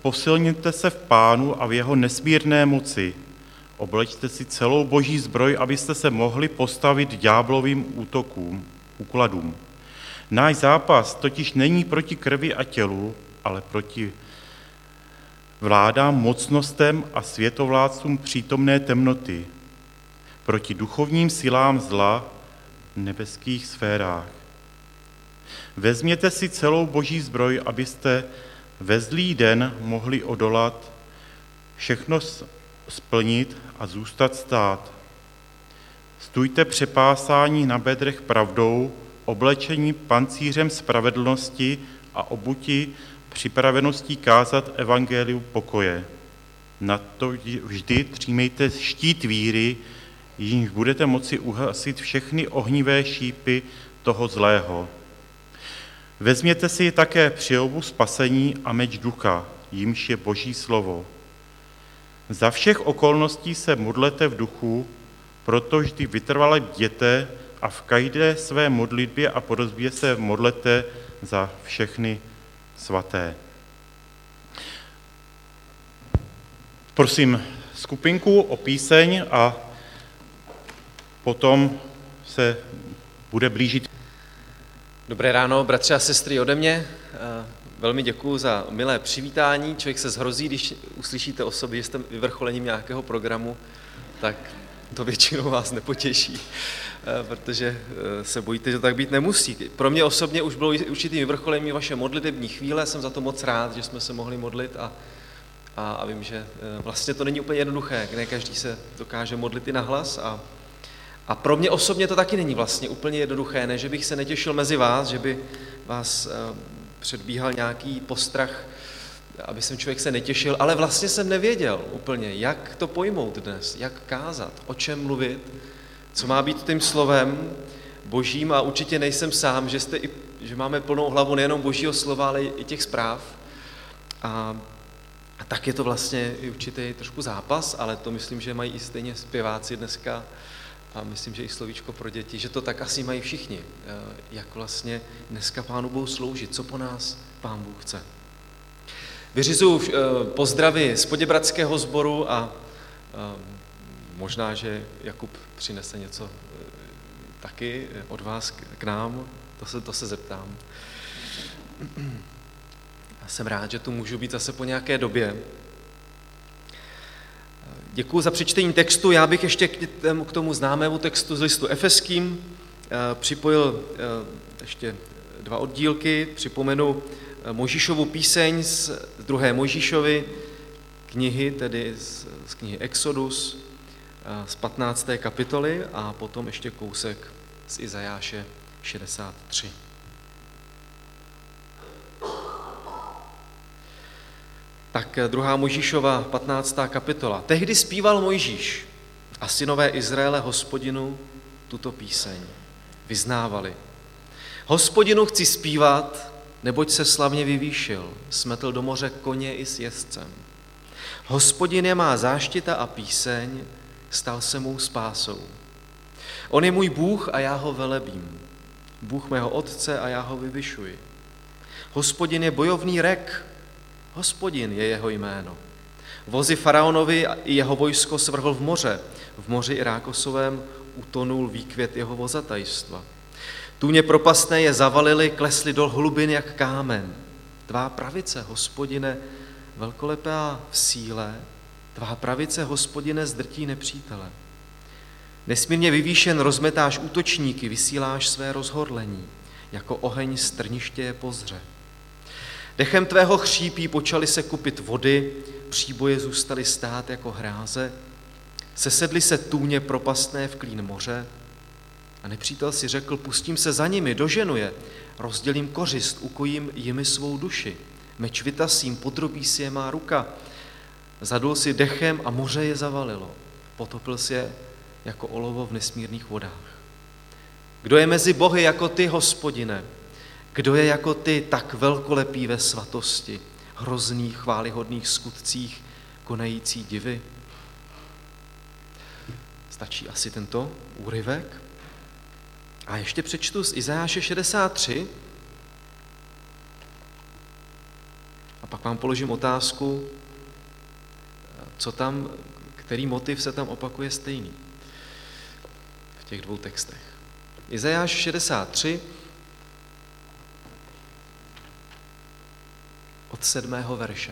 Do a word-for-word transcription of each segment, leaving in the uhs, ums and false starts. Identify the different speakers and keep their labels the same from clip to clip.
Speaker 1: Posilněte se v Pánu a v jeho nesmírné moci. Oblečte si celou boží zbroj, abyste se mohli postavit ďáblovým útokům, úkladům. Náš zápas totiž není proti krvi a tělu, ale proti vládám, mocnostem a světovládcům přítomné temnoty, proti duchovním silám zla v nebeských sférách. Vezměte si celou boží zbroj, abyste ve zlý den mohli odolat, všechno splnit a zůstat stát. Stůjte přepásání na bedrech pravdou, oblečení pancířem spravedlnosti a obuti připraveností kázat evangelium pokoje. Na to vždy třímejte štít víry, jímž budete moci uhasit všechny ohnivé šípy toho zlého. Vezměte si také přilbu spasení a meč ducha, jímž je boží slovo. Za všech okolností se modlete v duchu, proto vždy vytrvale bděte a v každé své modlitbě a prosbě se modlete za všechny svaté. Prosím skupinku o píseň a potom se bude blížit.
Speaker 2: Dobré ráno, bratři a sestry ode mě. Velmi děkuju za milé přivítání. Člověk se zhrozí, když uslyšíte o sobě, že jste vyvrcholením nějakého programu, tak to většinou vás nepotěší, protože se bojíte, že tak být nemusí. Pro mě osobně už bylo určitým vyvrcholením vaše modlitební chvíle, jsem za to moc rád, že jsme se mohli modlit a, a, a vím, že vlastně to není úplně jednoduché, ne každý se dokáže modlit i nahlas a A pro mě osobně to taky není vlastně úplně jednoduché, ne, že bych se netěšil mezi vás, že by vás předbíhal nějaký postrach, aby jsem člověk se netěšil, ale vlastně jsem nevěděl úplně, jak to pojmout dnes, jak kázat, o čem mluvit, co má být tím slovem božím a určitě nejsem sám, že, jste i, že máme plnou hlavu nejenom božího slova, ale i těch zpráv. A, a tak je to vlastně i určitý trošku zápas, ale to myslím, že mají i stejně zpěváci dneska, a myslím, že i slovíčko pro děti, že to tak asi mají všichni, jak vlastně dneska Pánu Bohu sloužit, co po nás Pán Bůh chce. Vyřizuju pozdravy z Poděbradského sboru a možná, že Jakub přinese něco taky od vás k nám, to se, to se zeptám. Já jsem rád, že tu můžu být zase po nějaké době. Děkuji za přečtení textu. Já bych ještě k tomu známému textu z listu Efeským připojil ještě dva oddílky. Připomenu Mojžíšovu píseň z druhé Mojžíšovy knihy, tedy z knihy Exodus, z patnácté kapitoly a potom ještě kousek z Izajáše šedesát tři. Tak druhá Mojžíšova patnáctá kapitola. Tehdy zpíval Mojžíš a synové Izraele Hospodinu tuto píseň. Vyznávali. Hospodinu chci zpívat, neboť se slavně vyvýšil, smetl do moře koně i s jezdcem. Hospodin je má záštita a píseň, stal se mou spásou. On je můj Bůh a já ho velebím. Bůh mého otce a já ho vyvyšuji. Hospodin je bojovný rek, Hospodin je jeho jméno. Vozy faraonovi i jeho vojsko svrhl v moře. V moři Irákosovém utonul výkvět jeho vozatajstva. Tůně propastné je zavalili, klesli do hlubin jak kámen. Tvá pravice, Hospodine, velkolepá v síle, tvá pravice, Hospodine, zdrtí nepřítele. Nesmírně vyvýšen rozmetáš útočníky, vysíláš své rozhorlení, jako oheň z trniště je pozře. Dechem tvého chřípí počaly se kupit vody, příboje zůstaly stát jako hráze, sesedly se tůně propastné v klín moře a nepřítel si řekl, pustím se za nimi, doženu je, rozdělím kořist, ukojím jimi svou duši, meč vytasím, podrobí si je má ruka, zadul si dechem a moře je zavalilo, potopil si je jako olovo v nesmírných vodách. Kdo je mezi bohy jako ty, Hospodine? Kdo je jako ty tak velkolepý ve svatosti, hrozných, chválihodných skutcích, konající divy? Stačí asi tento úryvek. A ještě přečtu z Izajáše šedesát tři. A pak vám položím otázku, co tam, který motiv se tam opakuje stejný v těch dvou textech. Izajáš šedesát tři od sedmého verše.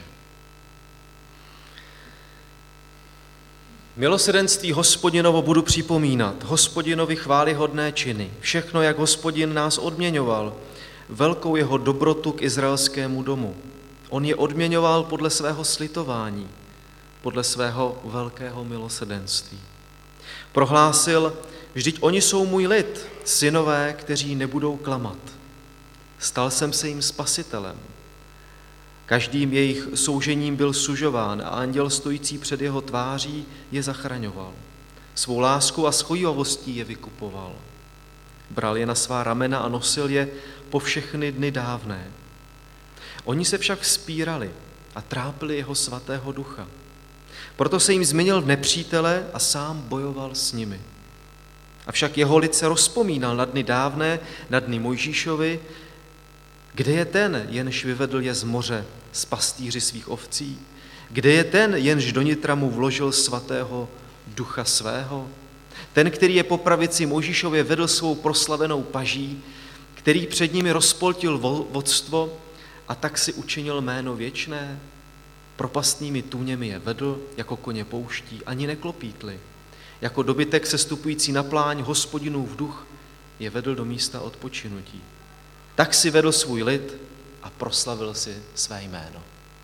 Speaker 2: Milosrdenství Hospodinovo budu připomínat, Hospodinovi chvályhodné činy, všechno, jak Hospodin nás odměňoval, velkou jeho dobrotu k izraelskému domu. On je odměňoval podle svého slitování, podle svého velkého milosrdenství. Prohlásil, vždyť oni jsou můj lid, synové, kteří nebudou klamat. Stal jsem se jim spasitelem. Každým jejich soužením byl sužován a anděl stojící před jeho tváří je zachraňoval. Svou láskou a schojivostí je vykupoval. Bral je na svá ramena a nosil je po všechny dny dávné. Oni se však vzpírali a trápili jeho svatého ducha. Proto se jim změnil v nepřítele a sám bojoval s nimi. Avšak jeho lid se rozpomínal na dny dávné, na dny Mojžíšovi, kde je ten, jenž vyvedl je z moře z pastýři svých ovcí? Kde je ten, jenž do nitra mu vložil svatého ducha svého? Ten, který je po pravici Mojžíšově vedl svou proslavenou paží, který před nimi rozpoltil vodstvo a tak si učinil jméno věčné? Propastnými tůněmi je vedl, jako koně pouští, ani neklopítli. Jako dobytek sestupující na pláň Hospodinův duch je vedl do místa odpočinutí. Tak si vedl svůj lid a proslavil si své jméno.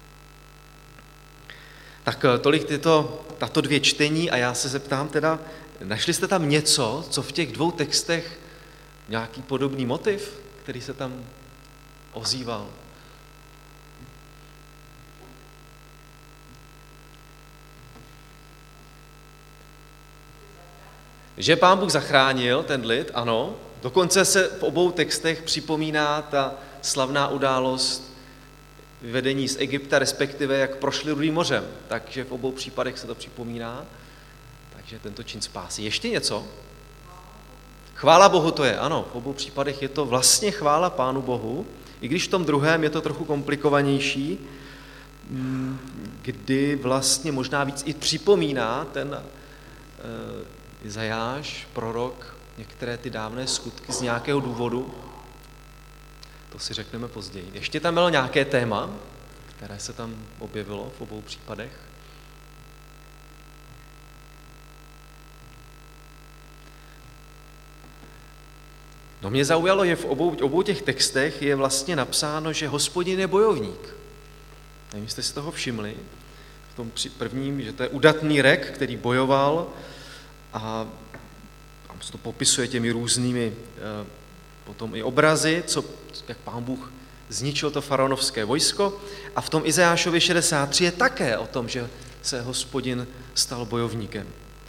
Speaker 2: Tak tolik tyto, tato dvě čtení a já se zeptám teda, našli jste tam něco, co v těch dvou textech, nějaký podobný motiv, který se tam ozýval? Že Pán Bůh zachránil ten lid, ano. Dokonce se v obou textech připomíná ta slavná událost vyvedení z Egypta, respektive jak prošli Rudým mořem. Takže v obou případech se to připomíná. Takže tento čin spásy. Ještě něco? Chvála Bohu to je, ano. V obou případech je to vlastně chvála Pánu Bohu, i když v tom druhém je to trochu komplikovanější, kdy vlastně možná víc i připomíná ten Izajáš, prorok, některé ty dávné skutky z nějakého důvodu. To si řekneme později. Ještě tam bylo nějaké téma, které se tam objevilo v obou případech. No mě zaujalo, že v obou, obou těch textech je vlastně napsáno, že Hospodin je bojovník. Nevím, jestli jste si toho všimli. V tom prvním, že to je udatný rek, který bojoval a tam se to popisuje těmi různými potom i obrazy, co, jak Pán Bůh zničil to faraonovské vojsko. A v tom Izajášově šedesát tři je také o tom, že se Hospodin stal bojovníkem.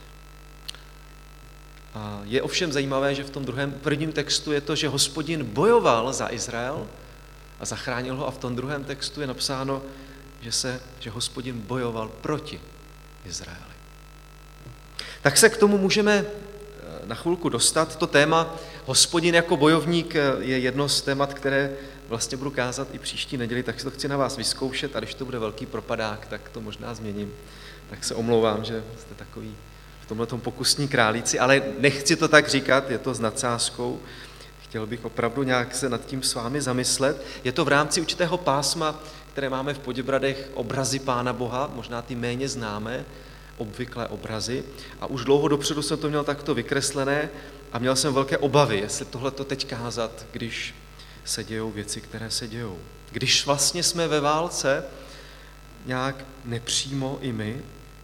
Speaker 2: A je ovšem zajímavé, že v tom druhém prvním textu je to, že Hospodin bojoval za Izrael a zachránil ho, a v tom druhém textu je napsáno, že, se, že Hospodin bojoval proti Izraeli. Tak se k tomu můžeme na chvilku dostat. To téma Hospodin jako bojovník je jedno z témat, které vlastně budu kázat i příští neděli, tak si to chci na vás vyzkoušet a když to bude velký propadák, tak to možná změním. Tak se omlouvám, že jste takový v tomhletom pokusní králíci, ale nechci to tak říkat, je to s nadsázkou. Chtěl bych opravdu nějak se nad tím s vámi zamyslet. Je to v rámci určitého pásma, které máme v Poděbradech, obrazy Pána Boha, možná ty méně známé, obvyklé obrazy. A už dlouho dopředu jsem to měl takto vykreslené a měl jsem velké obavy, jestli tohleto teď kázat, když se dějou věci, které se dějou. Když vlastně jsme ve válce, nějak nepřímo i my,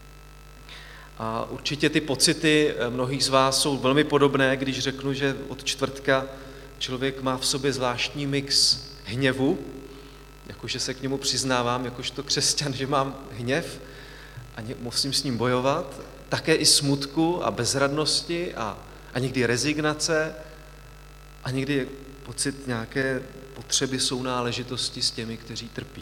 Speaker 2: a určitě ty pocity mnohých z vás jsou velmi podobné, když řeknu, že od čtvrtka člověk má v sobě zvláštní mix hněvu, jakože se k němu přiznávám, jakožto křesťan, že mám hněv a musím s ním bojovat, také i smutku a bezradnosti a, a někdy rezignace a někdy pocit nějaké potřeby sounáležitosti s těmi, kteří trpí.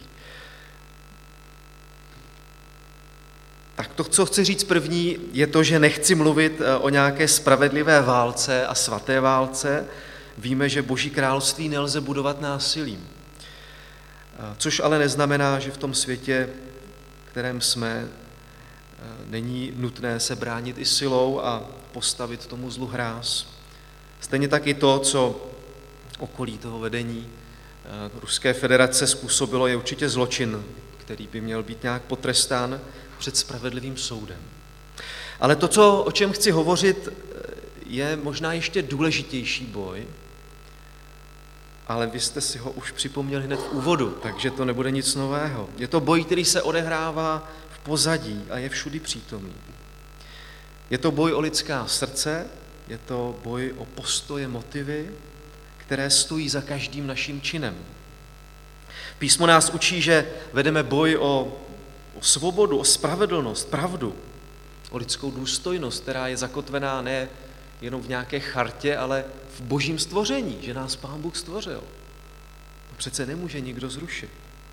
Speaker 2: Tak to, co chci říct první, je to, že nechci mluvit o nějaké spravedlivé válce a svaté válce. Víme, že Boží království nelze budovat násilím. Což ale neznamená, že v tom světě, v kterém jsme, není nutné se bránit i silou a postavit tomu zlu hráz. Stejně tak i to, co okolí toho vedení Ruské federace způsobilo, je určitě zločin, který by měl být nějak potrestán před spravedlivým soudem. Ale to, co, o čem chci hovořit, je možná ještě důležitější boj, ale vy jste si ho už připomněli hned v úvodu, takže to nebude nic nového. Je to boj, který se odehrává v pozadí a je všudy přítomný. Je to boj o lidská srdce, je to boj o postoje, motivy, které stojí za každým naším činem. Písmo nás učí, že vedeme boj o, o svobodu, o spravedlnost, pravdu, o lidskou důstojnost, která je zakotvená ne jenom v nějaké chartě, ale v božím stvoření, že nás Pán Bůh stvořil. To přece nemůže nikdo zrušit.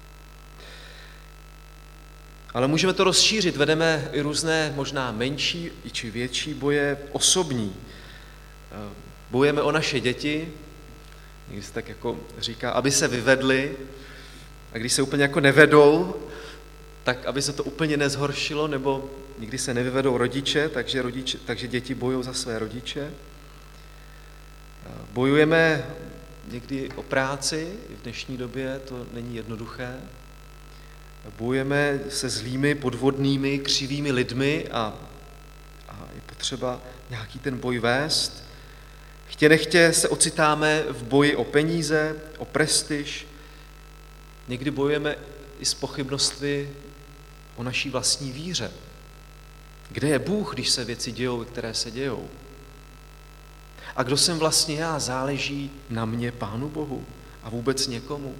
Speaker 2: Ale můžeme to rozšířit, vedeme i různé možná menší či větší boje osobní. Bojujeme o naše děti, někdy se tak jako říká, aby se vyvedly, a když se úplně jako nevedou, tak aby se to úplně nezhoršilo, nebo nikdy se nevyvedou rodiče, takže, rodiče, takže děti bojují za své rodiče. Bojujeme někdy o práci, v dnešní době to není jednoduché. Bojujeme se zlými, podvodnými, křivými lidmi a, a je potřeba nějaký ten boj vést. Chtě nechtě se ocitáme v boji o peníze, o prestiž. Někdy bojujeme i s pochybnostmi o naší vlastní víře. Kde je Bůh, když se věci dějou, které se dějou? A kdo jsem vlastně já? Záleží na mě, Pánu Bohu a vůbec někomu.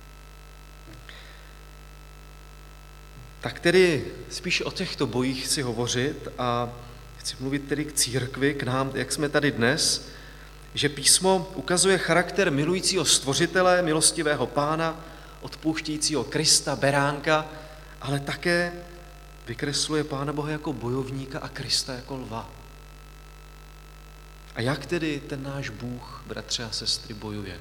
Speaker 2: Tak tedy spíš o těchto bojích chci hovořit a chci mluvit tedy k církvi, k nám, jak jsme tady dnes, že písmo ukazuje charakter milujícího stvořitele, milostivého Pána, odpouštějícího Krista, beránka, ale také vykresluje Pána Boha jako bojovníka a Krista jako lva. A jak tedy ten náš Bůh, bratři a sestry, bojuje?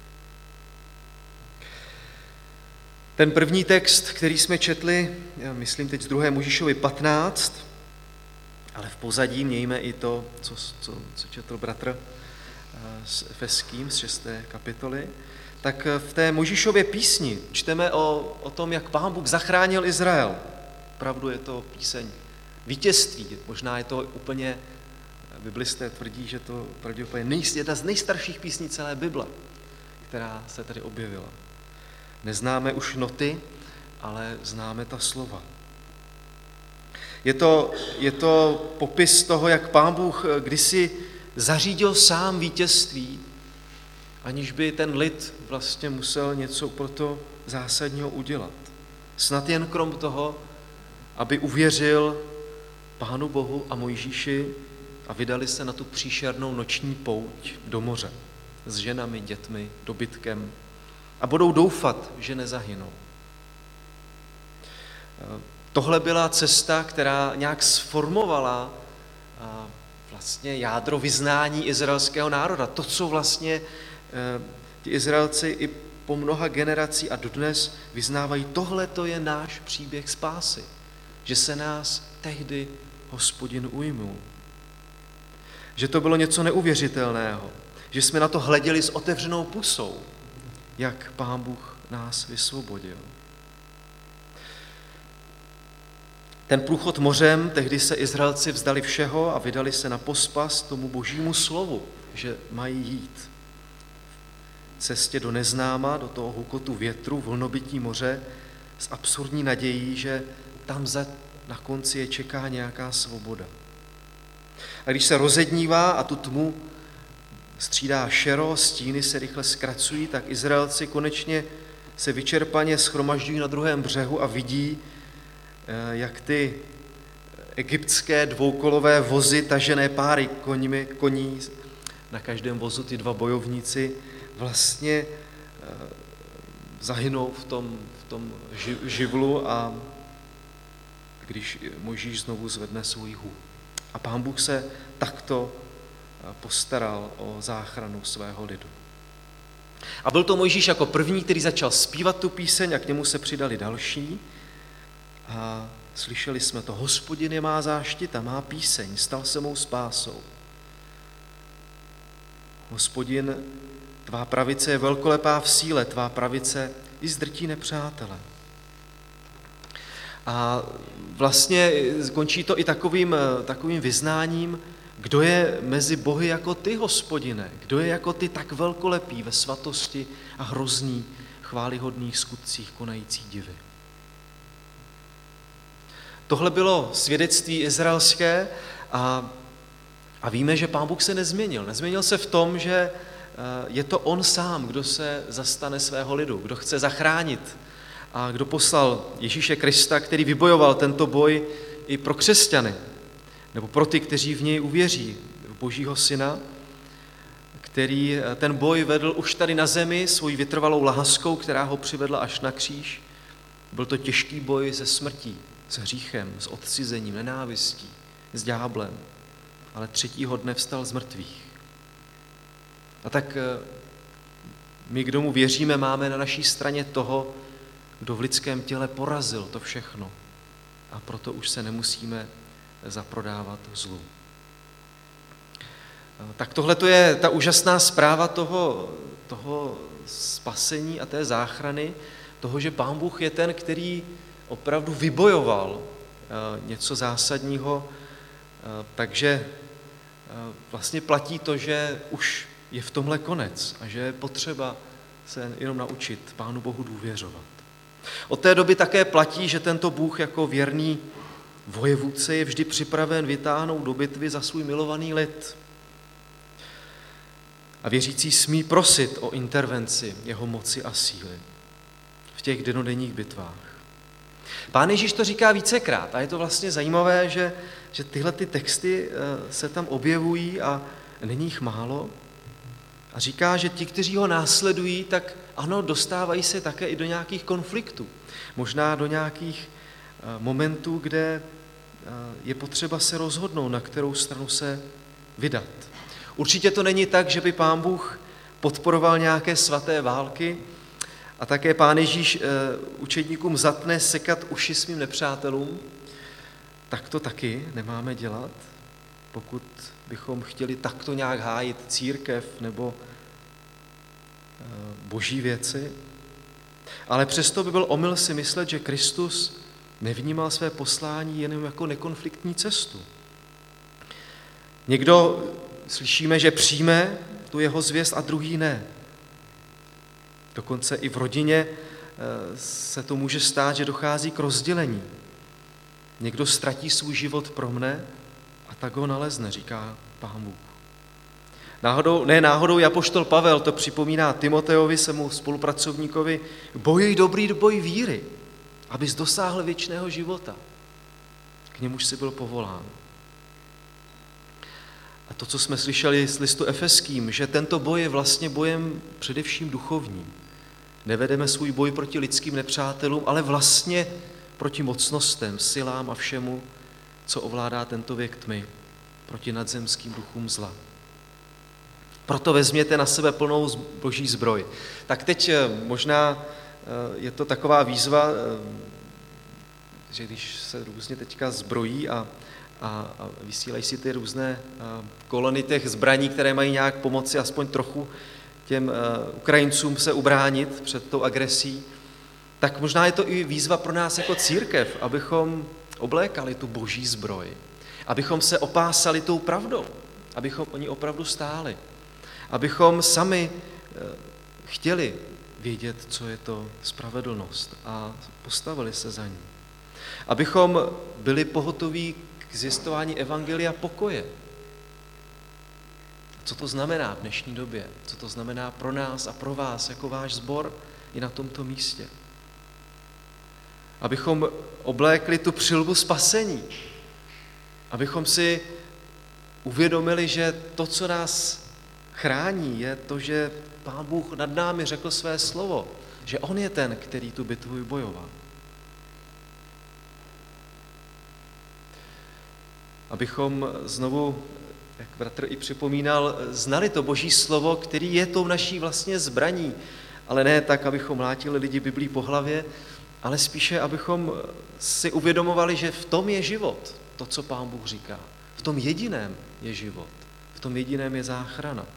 Speaker 2: Ten první text, který jsme četli, já myslím teď z druhé Mojžíšovy patnáct, ale v pozadí mějme i to, co, co, co četl bratr s Efeským z šesté kapitoly, tak v té Mojžíšově písni čteme o, o tom, jak Pán Bůh zachránil Izrael. Opravdu je to píseň vítězství, možná je to úplně, biblisté tvrdí, že to pravděpodobně je jedna z nejstarších písní celé Bible, která se tady objevila. Neznáme už noty, ale známe ta slova. Je to, je to popis toho, jak Pán Bůh kdysi zařídil sám vítězství, aniž by ten lid vlastně musel něco pro to zásadního udělat. Snad jen krom toho, aby uvěřil Pánu Bohu a Mojžíši a vydali se na tu příšernou noční pouť do moře s ženami, dětmi, dobytkem a budou doufat, že nezahynou. Tohle byla cesta, která nějak sformovala vlastně jádro vyznání izraelského národa. To, co vlastně ti Izraelci i po mnoha generací a dodnes vyznávají, tohle to je náš příběh spásy, že se nás tehdy Hospodin ujmul. Že to bylo něco neuvěřitelného, že jsme na to hleděli s otevřenou pusou, jak Pán Bůh nás vysvobodil. Ten průchod mořem, tehdy se Izraelci vzdali všeho a vydali se na pospas tomu božímu slovu, že mají jít. V cestě do neznáma, do toho hukotu větru, vlnobití moře, s absurdní nadějí, že tam za, na konci je čeká nějaká svoboda. A když se rozednívá a tu tmu střídá šero, stíny se rychle zkracují, tak Izraelci konečně se vyčerpaně shromažďují na druhém břehu a vidí, jak ty egyptské dvoukolové vozy tažené páry koňmi, koní, na každém vozu ty dva bojovníci vlastně zahynou v tom, v tom živlu a když Mojžíš znovu zvedne svůj hůl. A Pán Bůh se takto postaral o záchranu svého lidu. A byl to Mojžíš jako první, který začal zpívat tu píseň a k němu se přidali další. A slyšeli jsme to, Hospodin je má záštita, má píseň, stal se mou spásou. Hospodin, tvá pravice je velkolepá v síle, tvá pravice i zdrtí nepřátele. A vlastně končí to i takovým, takovým vyznáním, kdo je mezi bohy jako ty, Hospodine, kdo je jako ty tak velkolepý ve svatosti a hrozný chválihodných skutcích konající divy. Tohle bylo svědectví izraelské a, a víme, že Pán Bůh se nezměnil. Nezměnil se v tom, že je to on sám, kdo se zastane svého lidu, kdo chce zachránit a kdo poslal Ježíše Krista, který vybojoval tento boj i pro křesťany, nebo pro ty, kteří v něj uvěří, v Božího syna, který ten boj vedl už tady na zemi svojí vytrvalou láskou, která ho přivedla až na kříž. Byl to těžký boj se smrtí, s hříchem, s odcizením, nenávistí, s ďáblem, ale třetího dne vstal z mrtvých. A tak my, kdo mu věříme, máme na naší straně toho, kdo v lidském těle porazil to všechno. A proto už se nemusíme zaprodávat zlu. Tak tohle to je ta úžasná zpráva toho, toho spasení a té záchrany, toho, že Pán Bůh je ten, který opravdu vybojoval něco zásadního, takže vlastně platí to, že už je v tomhle konec a že je potřeba se jenom naučit Pánu Bohu důvěřovat. Od té doby také platí, že tento Bůh jako věrný vojevůdce je vždy připraven vytáhnout do bitvy za svůj milovaný lid. A věřící smí prosit o intervenci jeho moci a síly v těch dennodenních bitvách. Pán Ježíš to říká vícekrát a je to vlastně zajímavé, že, že tyhle ty texty se tam objevují a není jich málo. A říká, že ti, kteří ho následují, tak ano, dostávají se také i do nějakých konfliktů. Možná do nějakých momentů, kde je potřeba se rozhodnout, na kterou stranu se vydat. Určitě to není tak, že by Pán Bůh podporoval nějaké svaté války a také Pán Ježíš učedníkům zatne sekat uši svým nepřátelům. Tak to taky nemáme dělat, pokud bychom chtěli takto nějak hájit církev nebo boží věci. Ale přesto by byl omyl si myslet, že Kristus nevnímal své poslání jenom jako nekonfliktní cestu. Někdo slyšíme, že přijme tu jeho zvěst a druhý ne. Dokonce i v rodině se to může stát, že dochází k rozdělení. Někdo ztratí svůj život pro mne a tak ho nalezne, říká Pán Bůh. Náhodou, ne náhodou apoštol Pavel to připomíná Timoteovi, svému spolupracovníkovi, bojuj dobrý boj víry, abys dosáhl věčného života. K němuž jsi byl povolán. A to, co jsme slyšeli z listu Efeským, že tento boj je vlastně bojem především duchovním. Nevedeme svůj boj proti lidským nepřátelům, ale vlastně proti mocnostem, silám a všemu, co ovládá tento věk tmy, proti nadzemským duchům zla. Proto vezměte na sebe plnou boží zbroj. Tak teď možná je to taková výzva, že když se různě teďka zbrojí a, a, a vysílají si ty různé kolony těch zbraní, které mají nějak pomoci aspoň trochu těm Ukrajincům se ubránit před tou agresí, tak možná je to i výzva pro nás jako církev, abychom oblékali tu boží zbroj, abychom se opásali tou pravdou, abychom o ní opravdu stáli, abychom sami chtěli vědět, co je to spravedlnost a postavili se za ní. Abychom byli pohotoví k zjistování evangelia pokoje. Co to znamená v dnešní době? Co to znamená pro nás a pro vás jako váš sbor i na tomto místě? Abychom oblékli tu přilbu spasení. Abychom si uvědomili, že to, co nás chrání, je to, že Pán Bůh nad námi řekl své slovo, že on je ten, který tu bitvu vybojoval. Abychom znovu jak bratr i připomínal, znali to Boží slovo, který je tou naší vlastně zbraní, ale ne tak, abychom mlátili lidi Biblí po hlavě, ale spíše, abychom si uvědomovali, že v tom je život, to, co Pán Bůh říká. V tom jediném je život, v tom jediném je záchrana.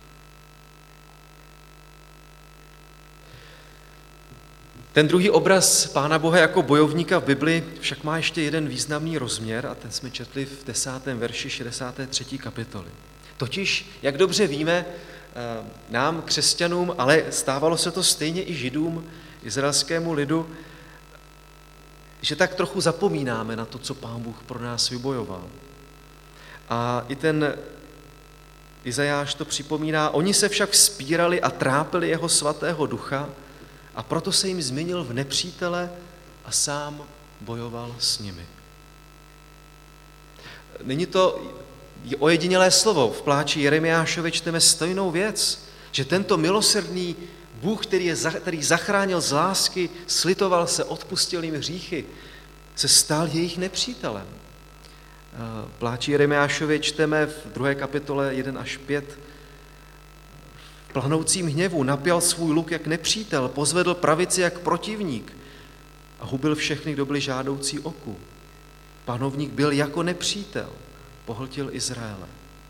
Speaker 2: Ten druhý obraz Pána Boha jako bojovníka v Bibli však má ještě jeden významný rozměr a ten jsme četli v desátém verši šedesáté třetí kapitoly. Totiž, jak dobře víme, nám, křesťanům, ale stávalo se to stejně i Židům, izraelskému lidu, že tak trochu zapomínáme na to, co Pán Bůh pro nás vybojoval. A i ten Izajáš to připomíná, oni se však vzpírali a trápili jeho svatého ducha a proto se jim změnil v nepřítele a sám bojoval s nimi. Není to ojedinělé slovo. V pláči Jeremiášovi čteme stejnou věc, že tento milosrdný Bůh, který, je, který zachránil z lásky, slitoval se, odpustil jim hříchy, se stal jejich nepřítelem. V pláči Jeremiášovi čteme v druhé kapitole jedna až pět. V planoucím hněvu napěl svůj luk jak nepřítel, pozvedl pravici jak protivník a hubil všechny, kdo byli žádoucí oku. Panovník byl jako nepřítel, pohltil Izraele.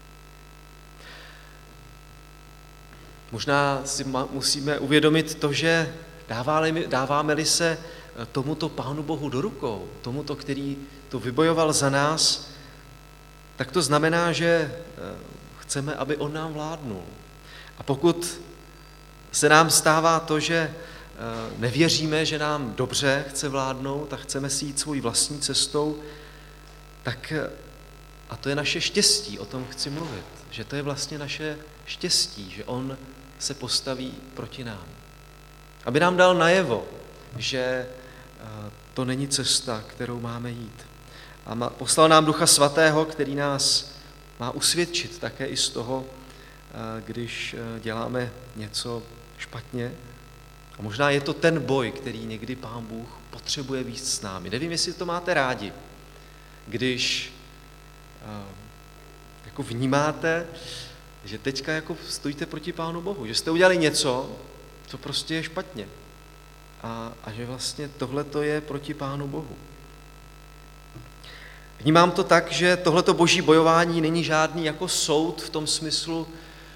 Speaker 2: Možná si musíme uvědomit to, že dáváme-li se tomuto Pánu Bohu do rukou, tomuto, který to vybojoval za nás, tak to znamená, že chceme, aby on nám vládnul. A pokud se nám stává to, že nevěříme, že nám dobře chce vládnout a chceme si jít svou vlastní cestou, tak a to je naše štěstí, o tom chci mluvit, že to je vlastně naše štěstí, že on se postaví proti nám. Aby nám dal najevo, že to není cesta, kterou máme jít. A poslal nám Ducha Svatého, který nás má usvědčit také i z toho, když děláme něco špatně. A možná je to ten boj, který někdy Pán Bůh potřebuje víc s námi. Nevím, jestli to máte rádi, když jako vnímáte, že teďka jako stojíte proti Pánu Bohu, že jste udělali něco, co prostě je špatně. A, a že vlastně tohleto je proti Pánu Bohu. Vnímám to tak, že tohleto boží bojování není žádný jako soud v tom smyslu,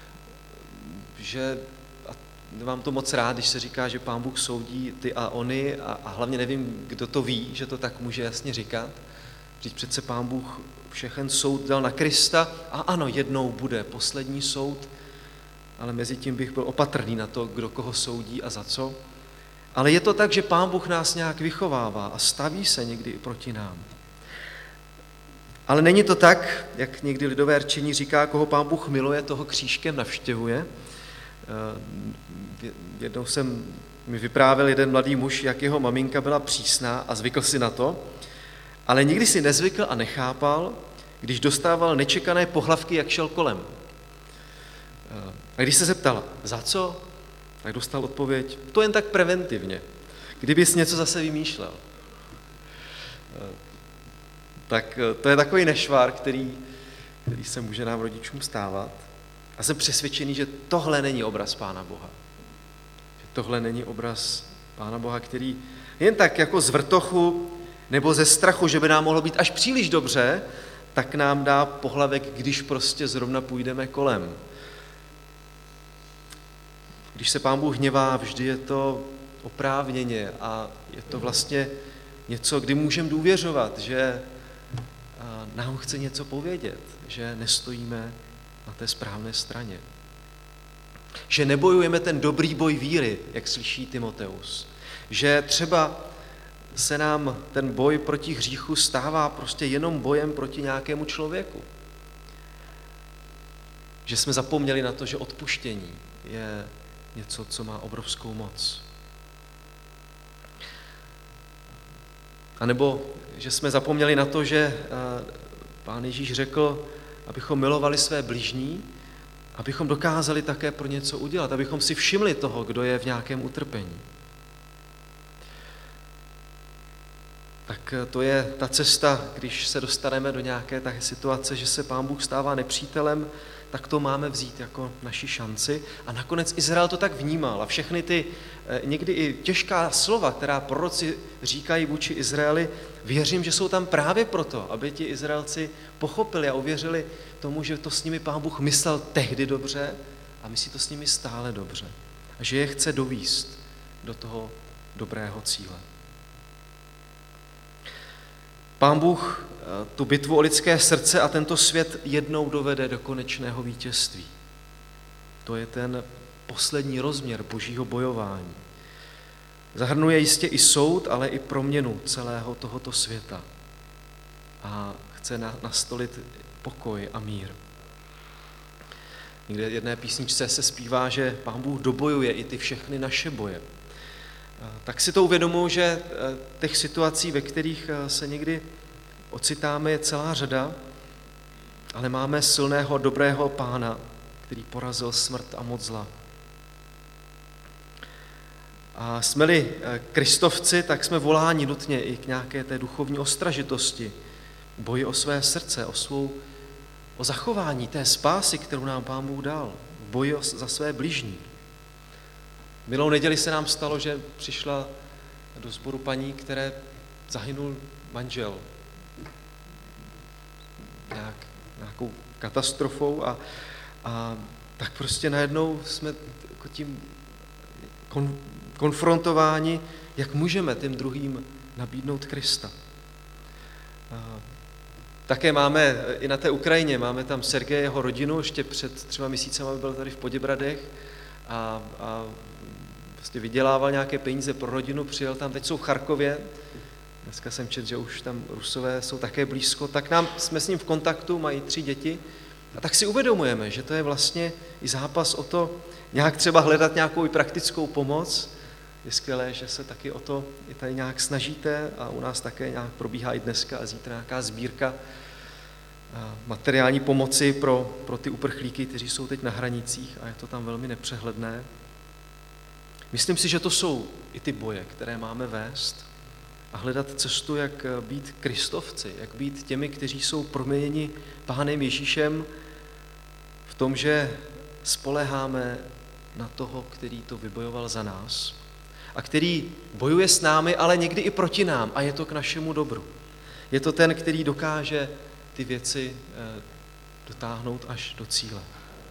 Speaker 2: že a mám to moc rád, když se říká, že Pán Bůh soudí ty a ony a, a hlavně nevím, kdo to ví, že to tak může jasně říkat. Vždyť přece Pán Bůh všechen soud dal na Krista a ano, jednou bude poslední soud, ale mezi tím bych byl opatrný na to, kdo koho soudí a za co. Ale je to tak, že Pán Bůh nás nějak vychovává a staví se někdy i proti nám. Ale není to tak, jak někdy lidové rčení říká, koho Pán Bůh miluje, toho křížkem navštěvuje. Jednou jsem mi vyprávěl jeden mladý muž, jak jeho maminka byla přísná a zvykl si na to, ale nikdy si nezvykl a nechápal, když dostával nečekané pohlavky, jak šel kolem. A když se zeptal, za co, tak dostal odpověď, to jen tak preventivně, kdybys něco zase vymýšlel. Tak to je takový nešvar, který, který se může nám rodičům stávat. A jsem přesvědčený, že tohle není obraz Pána Boha. Že tohle není obraz Pána Boha, který jen tak jako z vrtochu nebo ze strachu, že by nám mohlo být až příliš dobře, tak nám dá pohlavek, když prostě zrovna půjdeme kolem. Když se Pán Bůh hněvá, vždy je to oprávněně a je to vlastně něco, kdy můžeme důvěřovat, že nám chce něco povědět, že nestojíme na té správné straně. Že nebojujeme ten dobrý boj víry, jak slyší Timoteus. Že třeba se nám ten boj proti hříchu stává prostě jenom bojem proti nějakému člověku. Že jsme zapomněli na to, že odpuštění je něco, co má obrovskou moc. A nebo že jsme zapomněli na to, že Pán Ježíš řekl, abychom milovali své bližní, abychom dokázali také pro něco udělat, abychom si všimli toho, kdo je v nějakém utrpení. tak to je ta cesta, když se dostaneme do nějaké také situace, že se Pán Bůh stává nepřítelem, tak to máme vzít jako naši šanci. A nakonec Izrael to tak vnímal a všechny ty někdy i těžká slova, která proroci říkají vůči Izraeli, věřím, že jsou tam právě proto, aby ti Izraelci pochopili a uvěřili tomu, že to s nimi Pán Bůh myslel tehdy dobře a myslí to s nimi stále dobře. A že je chce dovíst do toho dobrého cíle. Pán Bůh tu bitvu o lidské srdce a tento svět jednou dovede do konečného vítězství. To je ten poslední rozměr božího bojování. Zahrnuje jistě i soud, ale i proměnu celého tohoto světa. A chce nastolit pokoj a mír. Někde v jedné písničce se zpívá, že Pán Bůh dobojuje i ty všechny naše boje. Tak si to uvědomuji, že těch situací, ve kterých se někdy ocitáme, je celá řada, ale máme silného, dobrého Pána, který porazil smrt a moc zla. A jsme-li kristovci, tak jsme voláni nutně i k nějaké té duchovní ostražitosti, boji o své srdce, o svou, o zachování té spásy, kterou nám Pán Bůh dal, v boji za své bližní. Minulou neděli se nám stalo, že přišla do sboru paní, které zahynul manžel nějak, nějakou katastrofou a, a tak prostě najednou jsme jako tím kon, konfrontováni, jak můžeme těm druhým nabídnout Krista. A také máme i na té Ukrajině, máme tam Sergeje, jeho rodinu, ještě před třeba měsícem byl tady v Poděbradech a, a prostě vydělával nějaké peníze pro rodinu, přijel tam, teď jsou v Charkově, dneska jsem četl, že už tam Rusové jsou také blízko, tak nám, jsme s ním v kontaktu, mají tři děti a tak si uvědomujeme, že to je vlastně i zápas o to nějak třeba hledat nějakou i praktickou pomoc. Je skvělé, že se taky o to i tady nějak snažíte a u nás také nějak probíhá i dneska a zítra nějaká sbírka materiální pomoci pro, pro ty uprchlíky, kteří jsou teď na hranicích a je to tam velmi nepřehledné. Myslím si, že to jsou i ty boje, které máme vést a hledat cestu, jak být kristovci, jak být těmi, kteří jsou proměněni Pánem Ježíšem v tom, že spoléháme na toho, který to vybojoval za nás a který bojuje s námi, ale někdy i proti nám a je to k našemu dobru. Je to ten, který dokáže ty věci dotáhnout až do cíle.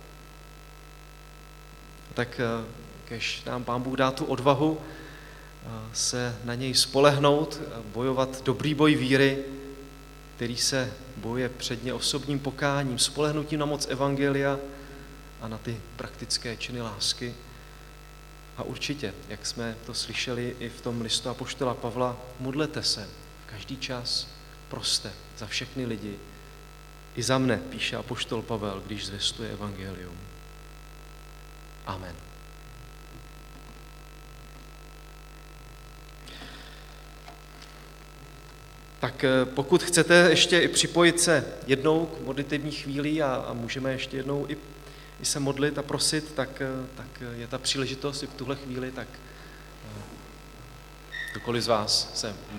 Speaker 2: Tak kež nám Pán Bůh dá tu odvahu se na něj spolehnout, bojovat dobrý boj víry, který se bojuje předně osobním pokáním, spolehnutím na moc evangelia a na ty praktické činy lásky. A určitě, jak jsme to slyšeli i v tom listu apoštola Pavla, modlete se v každý čas, proste za všechny lidi. I za mne, píše apoštol Pavel, když zvestuje evangelium. Amen. Tak pokud chcete ještě i připojit se jednou k modlitevní chvíli a, a můžeme ještě jednou i, i se modlit a prosit, tak, tak je ta příležitost i v tuhle chvíli, tak kdokoliv z vás se